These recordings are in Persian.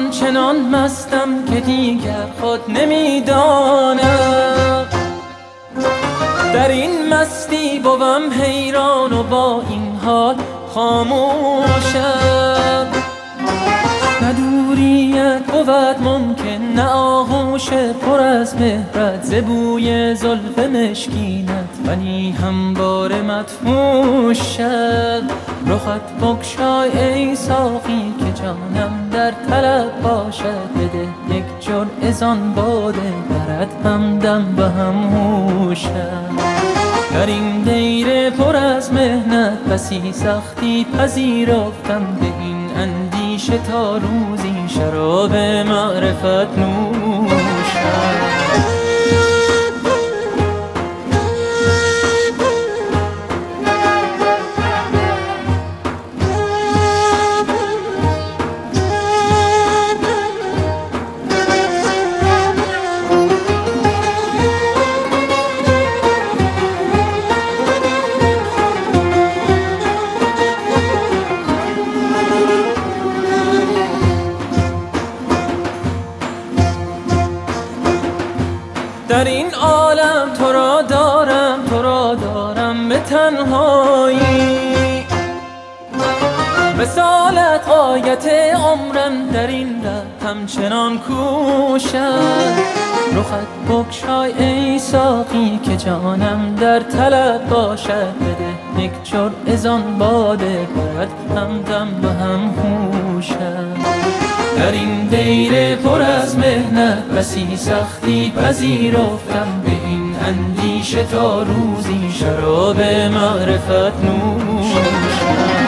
آنچنان مستم که دیگر خود نمیدانم. در این مستی بوم حیران و با این حال خاموشم. نه دوریت بود ممکن، نه آغوش پر از مهرت، ز بوی زلف مشکینت ولی همواره مدهوشم. رخت بگشای ای ساقی که جانم در طلب باشد، بده یک جرعه زان باده برد همدم و هم هوشم. در این دیر پر از مهنت بسی سختی پذیرفتم، به این اندیشه تا روزی شراب معرفت نوشم. در این عالم تو را دارم، تو را دارم به تنهایی. وصالت غایت عمرم، در این ره همچنان کوشم. رخت بگشای ای ساقی که جانم در طلب باشد، بده یک جرعه زان باده برد همدم و هم هوشم. در این دیر پر از مهنت بسی سختی پذیرفتم، به این اندیشه تا روزی شراب معرفت نوشم.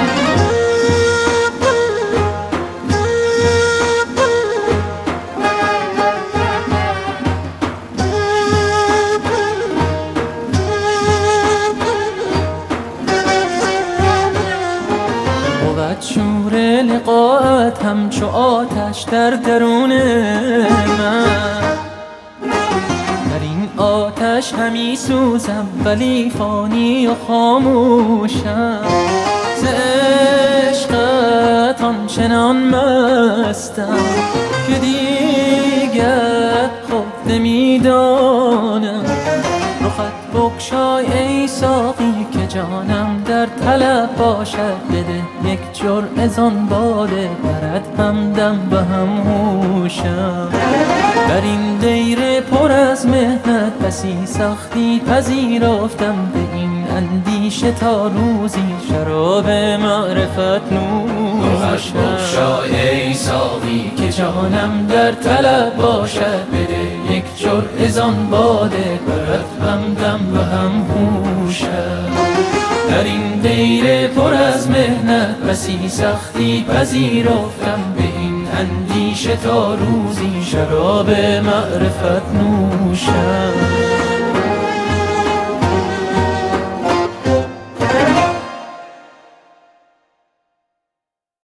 شور لقاءت همچو آتش در درون من، در این آتش همی سوزم ولی فانی و خاموشم. ز عشقت آنچنان مستم که دیگر خود نمیدانم. رخت بگشای ای ساقی که جانم در طلب باشد، بده یک جرعه زان باده برد همدم و هم هوشم. در این دیر پر از مهنت بسی سختی پذیرفتم، به این اندیشه تا روزی شراب معرفت نوشم. رخت بگشای ای ساقی که جانم در طلب باشد، بده یک جرعه زان باده برد همدم و هم هوشم. در این دیر پر از مهنت بسی سختی پذیرفتم، به این اندیشه تا روزی شراب معرفت نوشم.